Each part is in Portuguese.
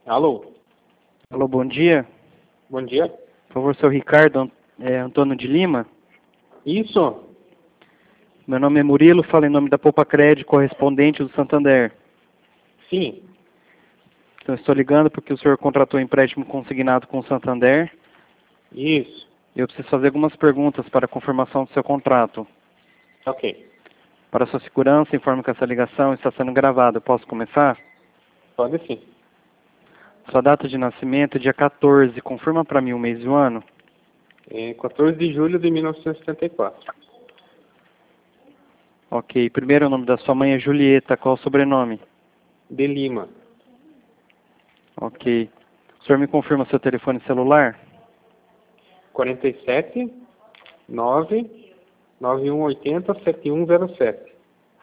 Alô, Alô, bom dia. bom dia. Por favor, seu Ricardo Antônio de Lima. Isso? Meu nome é Murilo, falo em nome da Poupa Crédito, correspondente do Santander. Sim. Então, estou ligando porque o senhor contratou um empréstimo consignado com o Santander. Isso. Eu preciso fazer algumas perguntas para a confirmação do seu contrato. Ok. Para sua segurança, informe que essa ligação está sendo gravada. Eu posso começar? Pode sim. Sua data de nascimento é dia 14. Confirma para mim o mês e o ano. 14 de julho de 1974. Ok. Primeiro, o nome da sua mãe é Julieta. Qual o sobrenome? De Lima. Ok. O senhor me confirma seu telefone celular? 47 9 9180 7107.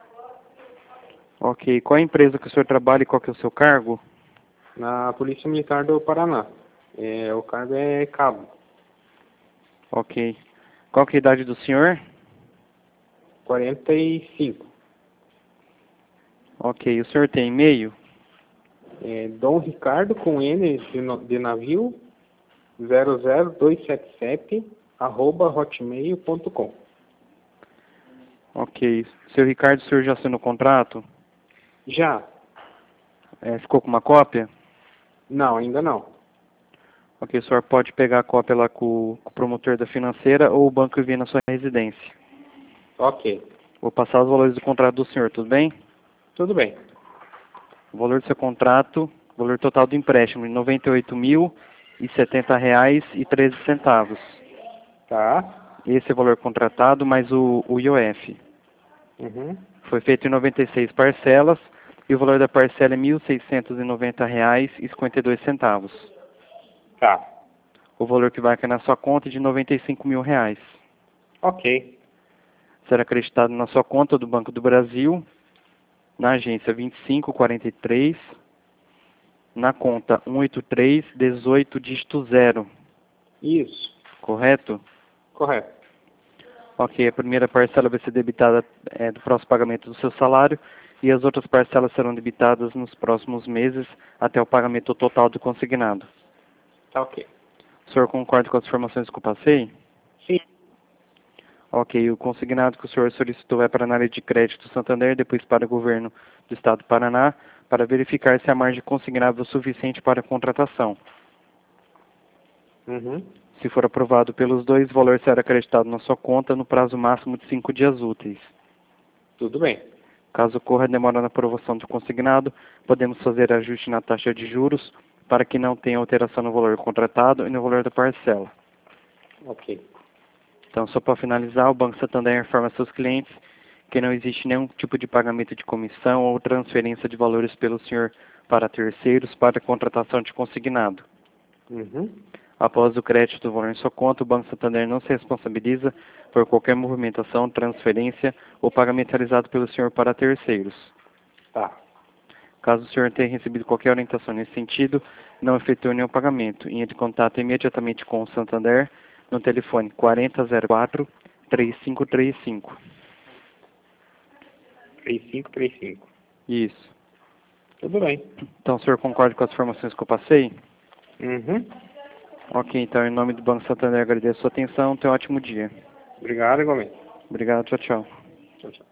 Ok. Qual a empresa que o senhor trabalha e qual que é o seu cargo? Na Polícia Militar do Paraná. O cargo é cabo. Ok. Qual que é a idade do senhor? 45. Ok. O senhor tem e-mail? Dom Ricardo com N de navio 00277 @hotmail.com. Ok. Seu Ricardo, o senhor já assinou o contrato? Já? Ficou com uma cópia? Não, ainda não. Ok. O senhor pode pegar a cópia lá com o promotor da financeira ou o banco envia na sua residência. Ok. Vou passar os valores do contrato do senhor, tudo bem? Tudo bem. O valor do seu contrato, o valor total do empréstimo, R$ 98.070,13. Tá. Esse é o valor contratado, mais o IOF. Uhum. Foi feito em 96 parcelas e o valor da parcela é R$ 1.690,52. Tá. O valor que vai cair na sua conta é de R$ 95 mil. Ok. Será acreditado na sua conta do Banco do Brasil, na agência 2543, na conta 18318 dígito 0, Isso. correto? Correto. Ok, a primeira parcela vai ser debitada do próximo pagamento do seu salário e as outras parcelas serão debitadas nos próximos meses até o pagamento total do consignado. Tá ok. O senhor concorda com as informações que eu passei? Sim. Ok, o consignado que o senhor solicitou vai para a área de crédito do Santander, depois para o governo do Estado do Paraná, para verificar se a margem consignável é suficiente para a contratação. Uhum. Se for aprovado pelos dois, o valor será acreditado na sua conta no prazo máximo de 5 dias úteis. Tudo bem. Caso ocorra demora na aprovação do consignado, podemos fazer ajuste na taxa de juros para que não tenha alteração no valor contratado e no valor da parcela. Ok. Então, só para finalizar, o Banco Santander informa seus clientes que não existe nenhum tipo de pagamento de comissão ou transferência de valores pelo senhor para terceiros para a contratação de consignado. Uhum. Após o crédito do valor em sua conta, o Banco Santander não se responsabiliza por qualquer movimentação, transferência ou pagamento realizado pelo senhor para terceiros. Tá. Caso o senhor tenha recebido qualquer orientação nesse sentido, não efetue nenhum pagamento e entre em contato imediatamente com o Santander no telefone 4004-3535. 3535. Isso. Tudo bem. Então, o senhor concorda com as informações que eu passei? Uhum. Ok, então, em nome do Banco Santander, agradeço a sua atenção. Tenha um ótimo dia. Obrigado, igualmente. Obrigado, tchau, tchau. Tchau, tchau.